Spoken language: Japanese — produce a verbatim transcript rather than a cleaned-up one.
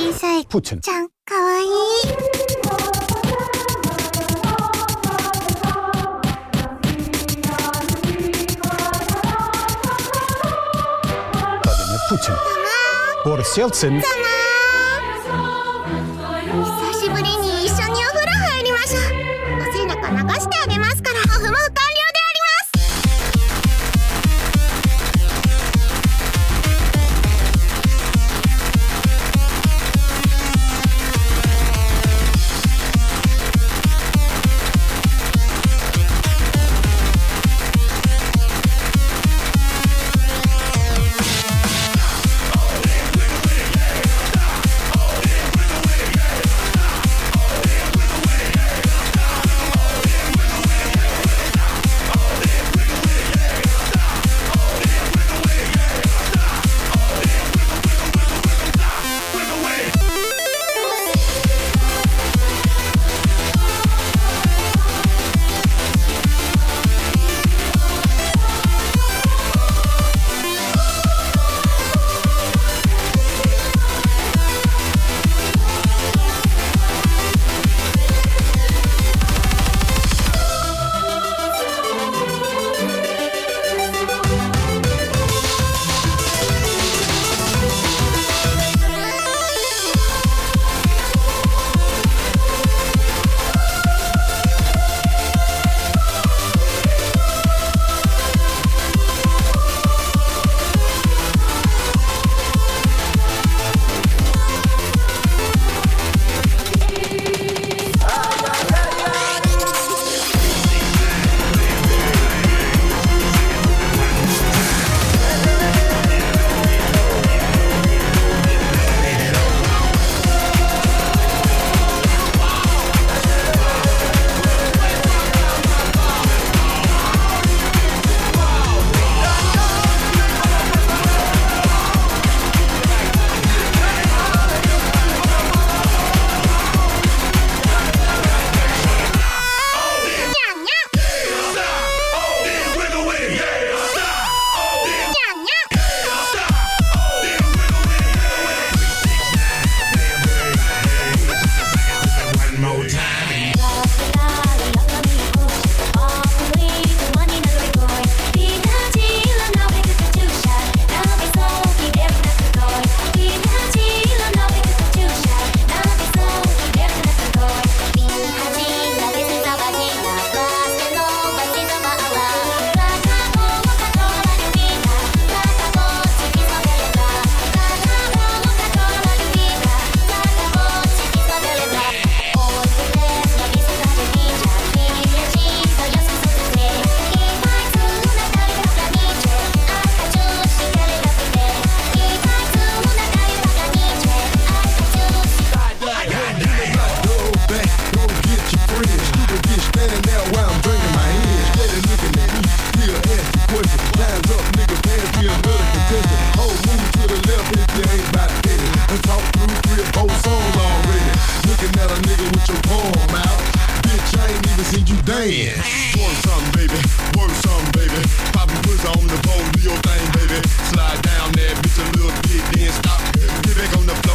小さいちゃんかわいい。 Putin. Boris Yeltsin. 久しぶりに一緒にお風呂入りましょう。お背中流してあげますから。オフも完了であります。 Dance. Work something, baby. Work something, baby. Poppin' pussy on the pole, do your thing, baby. Slide down there, bitch, a little bit, then stop. Get back on the floor.